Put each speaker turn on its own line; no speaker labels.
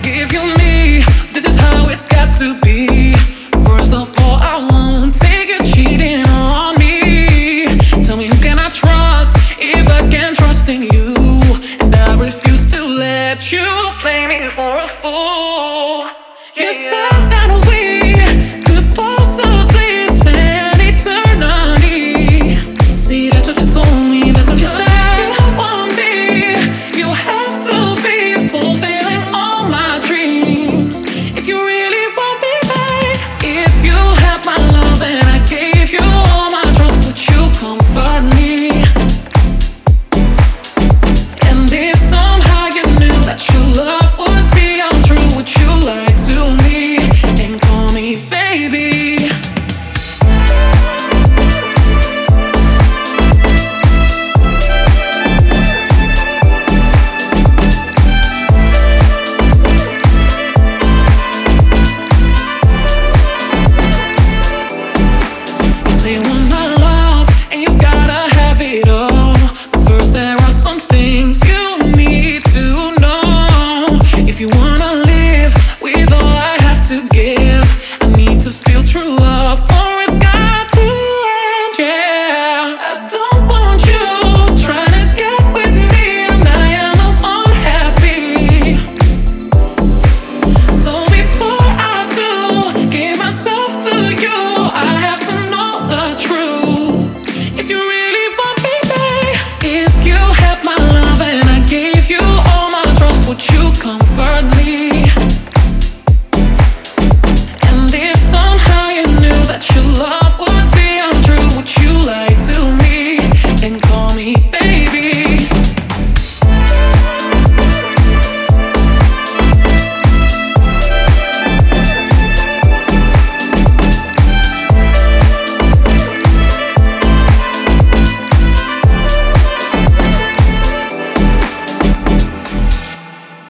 give you me. This is how it's got to be. First of all, I won't take you cheating on me. Tell me, who can I trust if I can't trust in you? And I refuse to let you play me for a fool. You said that we could possibly spend eternity. See, that's what you told me, that's what you said. If you want me, you have to be fulfilling all my dreams. If you really want me, babe. If you had my love and I gave you all my trust, would you comfort me? And if somehow you knew that your love would be untrue, would you lie to me and call me baby? You say you want my love and you've gotta have it all. But first there are some things you need to know. If you wanna live with all I have to give, I need to feel true love, or it's got to end, yeah. I don't want you trying to get with me and I am unhappy. So before I do give myself to you, I have to know the truth. If you really want me, babe. If you had my love and I gave you all my trust, would you comfort me?